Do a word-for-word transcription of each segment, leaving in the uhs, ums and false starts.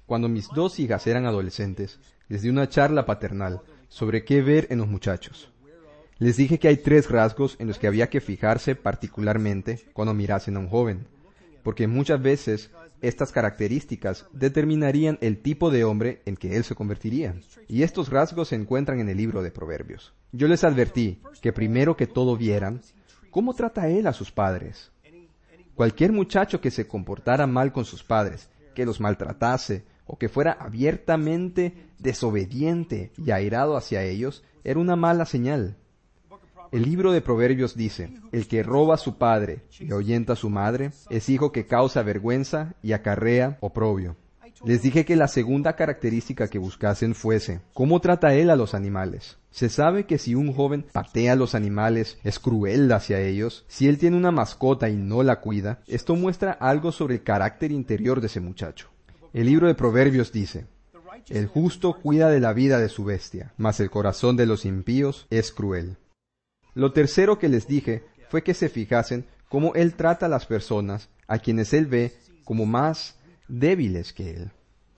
Cuando mis dos hijas eran adolescentes, les di una charla paternal sobre qué ver en los muchachos. Les dije que hay tres rasgos en los que había que fijarse particularmente cuando mirasen a un joven, porque muchas veces estas características determinarían el tipo de hombre en que él se convertiría. Y estos rasgos se encuentran en el libro de Proverbios. Yo les advertí que primero que todo vieran cómo trata él a sus padres. Cualquier muchacho que se comportara mal con sus padres, que los maltratase, o que fuera abiertamente desobediente y airado hacia ellos, era una mala señal. El libro de Proverbios dice, el que roba a su padre y ahuyenta a su madre, es hijo que causa vergüenza y acarrea oprobio. Les dije que la segunda característica que buscasen fuese, ¿cómo trata él a los animales? Se sabe que si un joven patea a los animales, es cruel hacia ellos. Si él tiene una mascota y no la cuida, esto muestra algo sobre el carácter interior de ese muchacho. El libro de Proverbios dice, el justo cuida de la vida de su bestia, mas el corazón de los impíos es cruel. Lo tercero que les dije fue que se fijasen cómo él trata a las personas a quienes él ve como más débiles que él.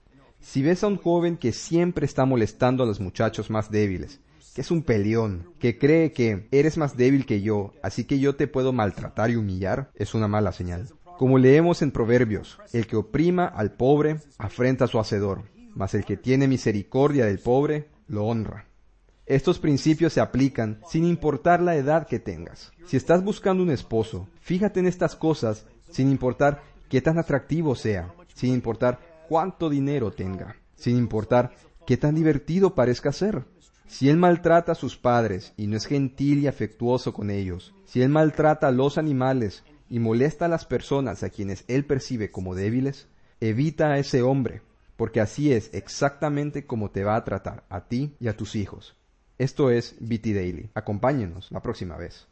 Si ves a un joven que siempre está molestando a los muchachos más débiles, que es un peleón, que cree que eres más débil que yo, así que yo te puedo maltratar y humillar, es una mala señal. Como leemos en Proverbios, el que oprima al pobre afrenta a su hacedor, mas el que tiene misericordia del pobre lo honra. Estos principios se aplican sin importar la edad que tengas. Si estás buscando un esposo, fíjate en estas cosas sin importar qué tan atractivo sea, sin importar cuánto dinero tenga, sin importar qué tan divertido parezca ser. Si él maltrata a sus padres y no es gentil y afectuoso con ellos, si él maltrata a los animales y molesta a las personas a quienes él percibe como débiles, evita a ese hombre, porque así es exactamente como te va a tratar a ti y a tus hijos. Esto es B T Daily. Acompáñenos la próxima vez.